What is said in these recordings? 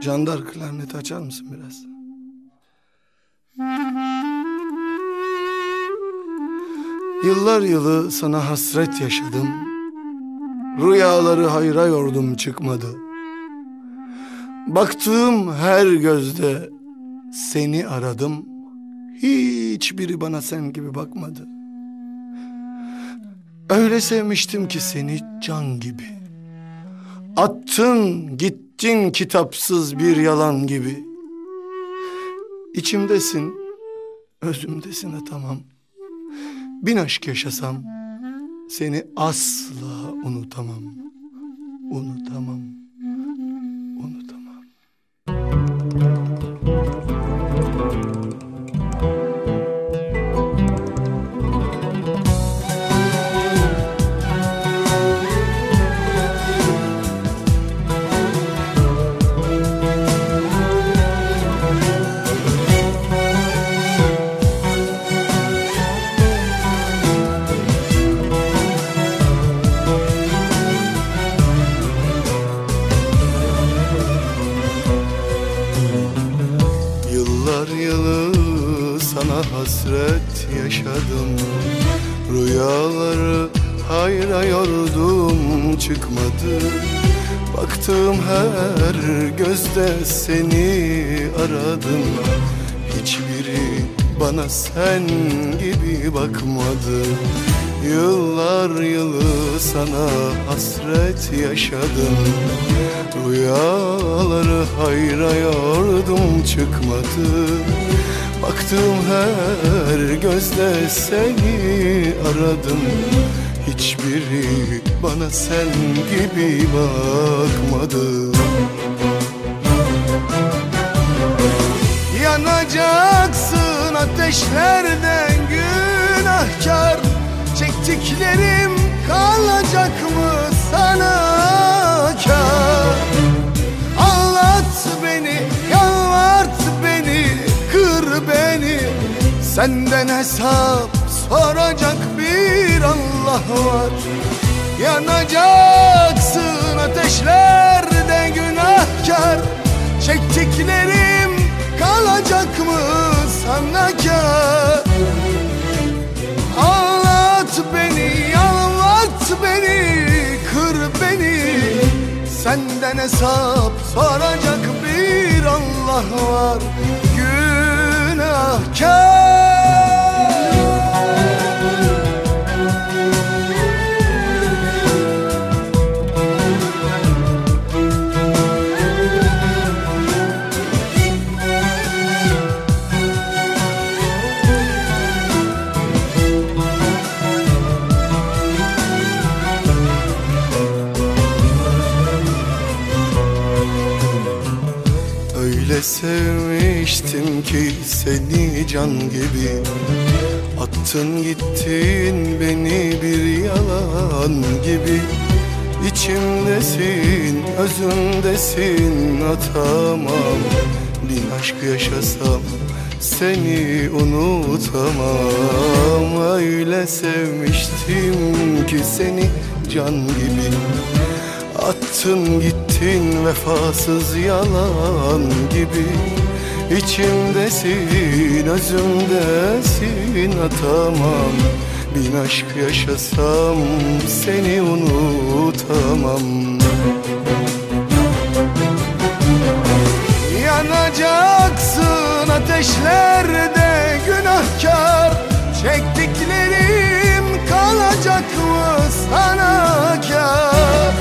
Jandar klarneti açar mısın biraz? Yıllar yılı sana hasret yaşadım. Rüyaları hayra yordum çıkmadı. Baktığım her gözde seni aradım. Hiçbiri bana sen gibi bakmadı. Öyle sevmiştim ki seni can gibi. Attın gittin kitapsız bir yalan gibi. İçimdesin, özümdesin atamam. Bin aşk yaşasam seni asla unutamam. Unutamam, unutamam. Yıllar yılı sana hasret yaşadım. Rüyaları hayra yordum çıkmadı. Baktığım her gözde seni aradım. Hiçbiri bana sen gibi bakmadı. Yıllar yılı sana hasret yaşadım. Rüyaları hayra yordum çıkmadı. Baktığım her gözle seni aradım. Hiçbiri bana sen gibi bakmadı. Yanacaksın ateşlerden günahkar. Çektiklerim kalacak mı sana kâr? Anlat beni, yalvart beni, kır beni. Senden hesap soracak bir Allah var. Yanacaksın ateşlerde günahkar. Çektiklerim kalacak mı sana kâr? Anlat beni, yalvart beni, kır beni. Senden hesap soracak bir Allah var. Günahkar. Öyle sevmiştim ki seni can gibi. Attın gittin beni bir yalan gibi. İçimdesin, özümdesin atamam. Bin aşk yaşasam seni unutamam. Öyle sevmiştim ki seni can gibi. Attın gittin vefasız yalan gibi. İçimdesin, özümdesin atamam. Bin aşk yaşasam seni unutamam. Yanacaksın ateşlerde günahkar. Çektiklerim kalacak mı sana kâr?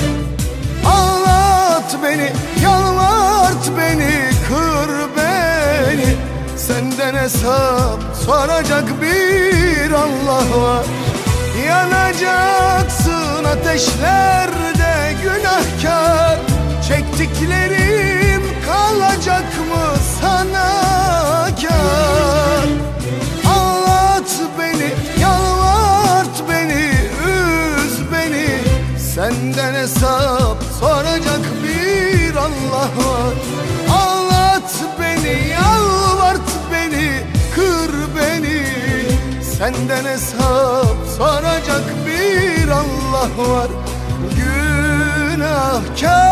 Anlat beni, yalvart beni, kır beni. Senden hesap soracak bir Allah var. Yanacaksın ateşlerde günahkar. Çektiklerim kalacak mı sana kâr? Anlat beni, yalvart beni, üz beni. Senden hesap soracak bir Allah var. Anlat beni, yalvart beni, kır beni. Senden hesap soracak bir Allah var. Günahkar.